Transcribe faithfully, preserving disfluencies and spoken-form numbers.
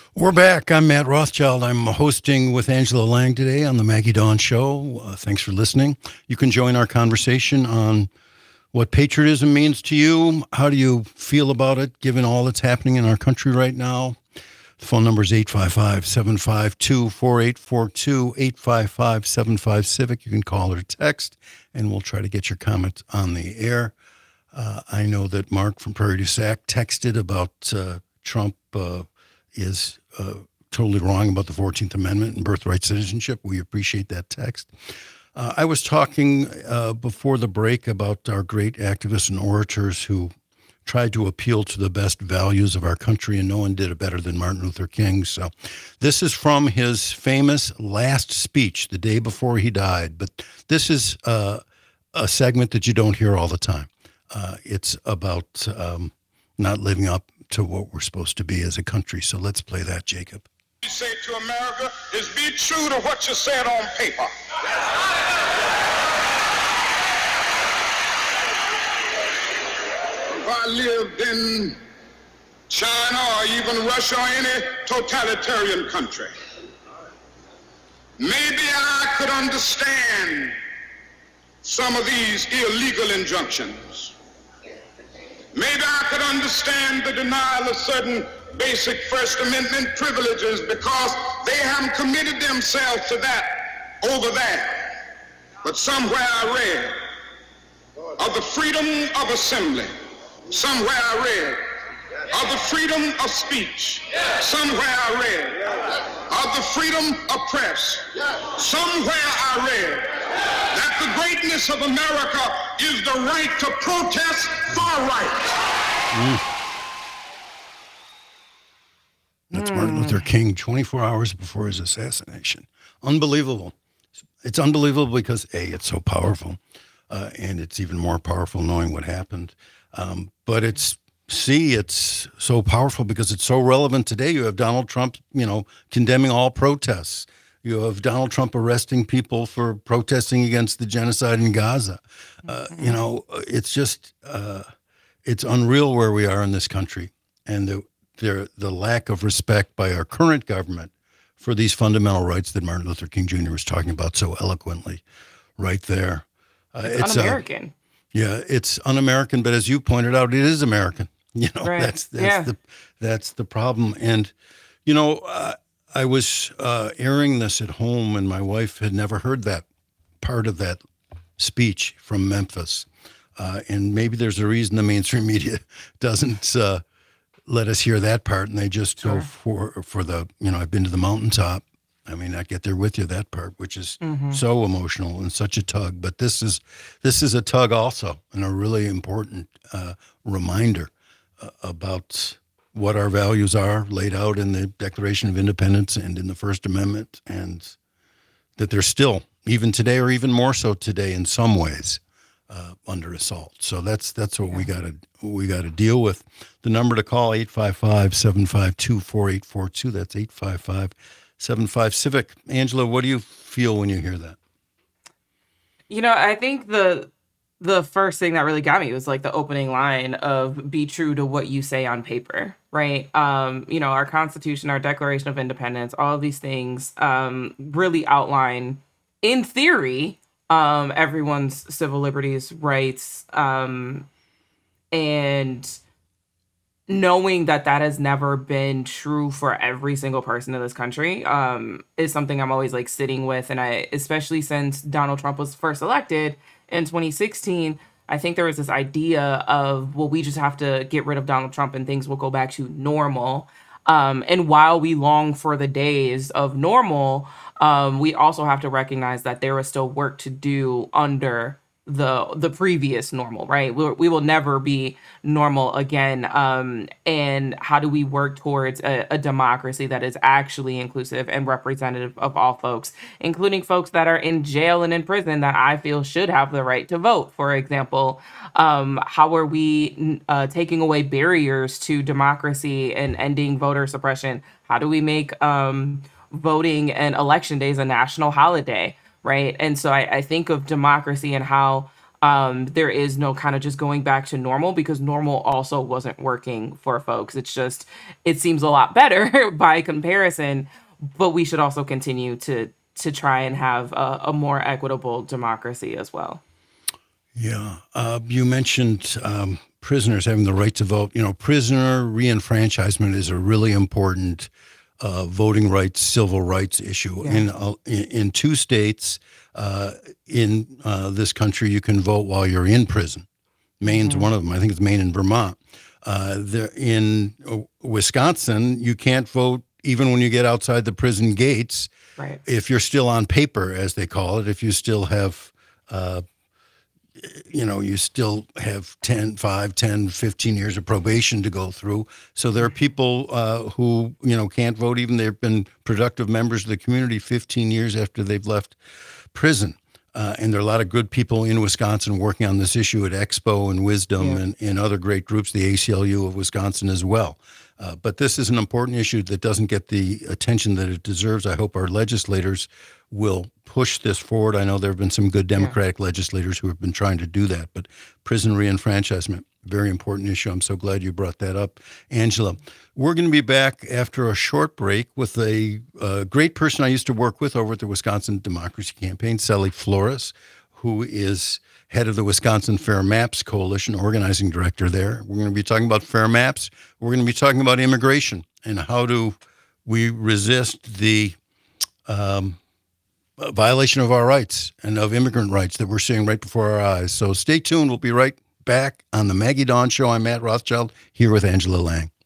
We're back. I'm Matt Rothschild. I'm hosting with Angela Lang today on the Maggie Dawn Show. Uh, thanks for listening. You can join our conversation on what patriotism means to you. How do you feel about it, given all that's happening in our country right now? The phone number is eight five five, seven five two, four eight four two, eight five five, seven five Civic. You can call or text, and we'll try to get your comment on the air. Uh, I know that Mark from Prairie du Sac texted about uh, Trump uh, is uh, totally wrong about the fourteenth Amendment and birthright citizenship. We appreciate that text. Uh, I was talking uh, before the break about our great activists and orators who tried to appeal to the best values of our country, and no one did it better than Martin Luther King. So this is from his famous last speech the day before he died. But this is uh, a segment that you don't hear all the time. Uh, it's about um, not living up to what we're supposed to be as a country. So let's play that, Jacob. You say to America is be true to what you said on paper. If I lived in China or even Russia or any totalitarian country, maybe I could understand some of these illegal injunctions. Maybe I could understand the denial of certain basic First Amendment privileges because they haven't committed themselves to that over there. But somewhere I read of the freedom of assembly. Somewhere I read of the freedom of speech. Somewhere I read of the freedom of press. Somewhere I read that the greatness of America is the right to protest for rights. Mm. That's mm. Martin Luther King, twenty-four hours before his assassination. Unbelievable. It's unbelievable because, A, it's so powerful, uh, and it's even more powerful knowing what happened. Um, but it's, C, it's so powerful because it's so relevant today. You have Donald Trump, you know, condemning all protests. You have Donald Trump arresting people for protesting against the genocide in Gaza. Uh, mm-hmm. You know, it's just, uh, it's unreal where we are in this country. And the, the, the lack of respect by our current government for these fundamental rights that Martin Luther King Junior was talking about so eloquently right there. Uh, it's, it's un-American. Uh, yeah, it's un-American, but as you pointed out, it is American. You know, right. that's that's yeah. the that's the problem. And, you know, uh, I was uh, airing this at home, and my wife had never heard that part of that speech from Memphis. Uh, and maybe there's a reason the mainstream media doesn't uh, let us hear that part, and they just sure. go for for the, you know, I've been to the mountaintop. I mean, I get there with you, that part, which is mm-hmm. so emotional and such a tug. But this is this is a tug also, and a really important uh, reminder uh, about what our values are laid out in the Declaration of Independence and in the First Amendment, and that they're still, even today or even more so today in some ways, uh, under assault. So that's that's what yeah. we got to we got to deal with. The number to call, eight five five, seven five two, four eight four two. That's eight five five, seven five Civic. Angela, what do you feel when you hear that? You know, I think the the first thing that really got me was like the opening line of be true to what you say on paper, right? Um, you know, our Constitution, our Declaration of Independence, all of these things um, really outline, in theory, um, everyone's civil liberties, rights, um, and knowing that that has never been true for every single person in this country um, is something I'm always like sitting with. And I, especially since Donald Trump was first elected in twenty sixteen, I think there was this idea of, well, we just have to get rid of Donald Trump and things will go back to normal. Um, and while we long for the days of normal, um, we also have to recognize that there is still work to do under the the previous normal, right? We, we will never be normal again. Um, and how do we work towards a, a democracy that is actually inclusive and representative of all folks, including folks that are in jail and in prison that I feel should have the right to vote, for example? Um, how are we uh, taking away barriers to democracy and ending voter suppression? How do we make um, voting and election days a national holiday? Right. And so I, I think of democracy and how Um, there is no kind of just going back to normal because normal also wasn't working for folks. It's just, it seems a lot better by comparison, but we should also continue to to try and have a, a more equitable democracy as well. Yeah. Uh, you mentioned um, prisoners having the right to vote. You know, prisoner reenfranchisement is a really important uh, voting rights, civil rights issue. Yeah. In, uh, in in two states uh, in uh, this country, you can vote while you're in prison. Maine's Mhm. one of them. I think it's Maine and Vermont. Uh, there in uh, Wisconsin, you can't vote even when you get outside the prison gates Right. if you're still on paper, as they call it. If you still have uh, you know, you still have ten, five, ten, fifteen years of probation to go through. So there are people uh, who, you know, can't vote even they've been productive members of the community fifteen years after they've left prison. Uh, and there are a lot of good people in Wisconsin working on this issue at Expo and Wisdom Yeah. and, and other great groups, the A C L U of Wisconsin as well. Uh, but this is an important issue that doesn't get the attention that it deserves. I hope our legislators will push this forward. I know there have been some good Democratic legislators who have been trying to do that, but prison reenfranchisement, very important issue. I'm so glad you brought that up, Angela. We're going to be back after a short break with a, uh great person I used to work with over at the Wisconsin Democracy Campaign, Sally Flores, who is head of the Wisconsin Fair Maps Coalition, organizing director there. We're going to be talking about fair maps. We're going to be talking about immigration and how do we resist the um, violation of our rights and of immigrant rights that we're seeing right before our eyes. So stay tuned. We'll be right back on the Maggie Dawn Show. I'm Matt Rothschild here with Angela Lang.